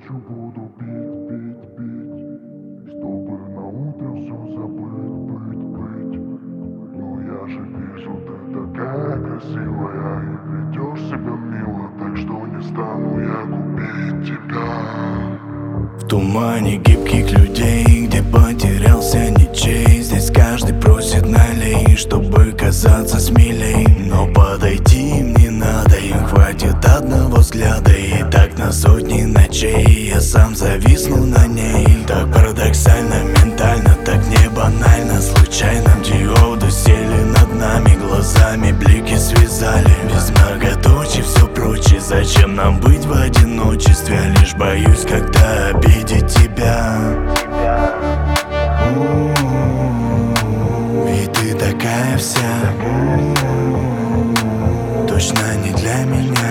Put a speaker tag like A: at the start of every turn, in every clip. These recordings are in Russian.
A: ночью буду пить, чтобы на утро все забыть, быть. Но я же вижу, ты такая красивая и ведешь себя мило, так что не стану я губить тебя.
B: В тумане гибких людей, где потерялся ничей, здесь каждый просит налей, чтобы казаться смелей. Но подойти им не надо, им хватит одного взгляда. И так на сотни ночей я сам зависну на ней. Так парадоксально, ментально, так не банально. Случайно диоды сели над нами, глазами блики связали. Без многоточий все прочее, зачем нам быть в одиночестве? Лишь боюсь, когда обидеть тебя. Ведь ты такая вся, точно не для меня.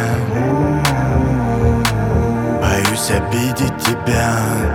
B: Боюсь обидеть тебя.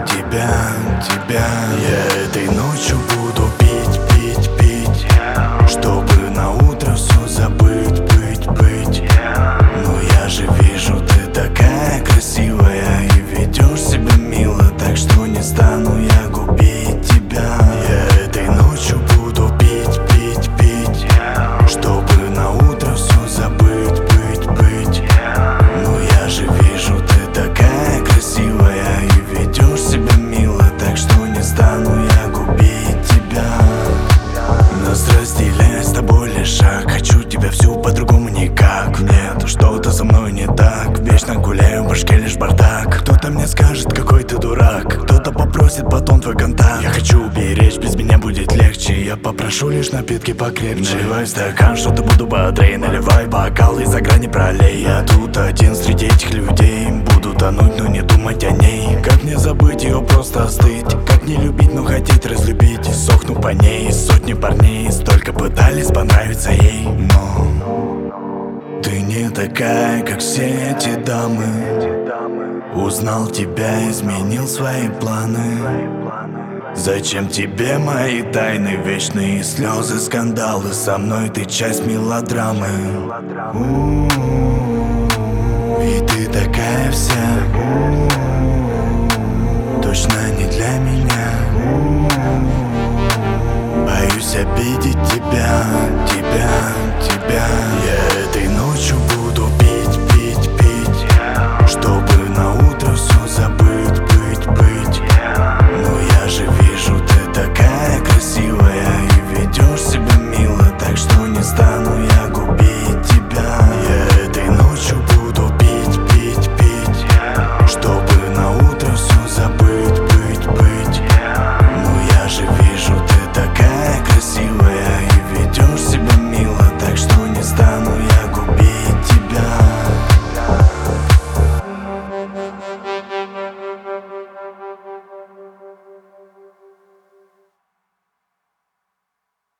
B: Я этой ночью буду пить, чтобы на утро все забыть, быть. Но я же вижу, ты такая красивая и ведешь себя мило, так что не стану я губить тебя. Я этой ночью буду пить, чтобы на утро все забыть, быть. Но я же вижу, ты такая красивая и ведешь себя мило, так что не стану я губить тебя. Нас разделяет с тобой лишь шаг, хочу тебя всю, по-другому никак. Нет, что-то со мной не так, вечно гуляю, в башке лишь бардак. Кто-то мне скажет, какой ты дурак, кто-то попросит потом твой контакт. Я хочу уберечь, без меня будет легче, я попрошу лишь напитки покрепче. Наливай в стакан, что-то буду бодрее, наливай бокал и за грани пролей. Я тут один среди этих людей, буду тонуть, но не думать о ней. Как мне забыть ее, просто остыть, как не любить, но хотеть разлюбить. Сохну по ней, сотни парней столько пытались понравиться ей, но ты не такая, как все эти дамы. Узнал тебя, изменил свои планы. Зачем тебе мои тайны, вечные слезы, скандалы? Со мной ты часть мелодрамы. Ведь ты такая вся, точно не для меня. Боюсь обидеть тебя. Я этой ночью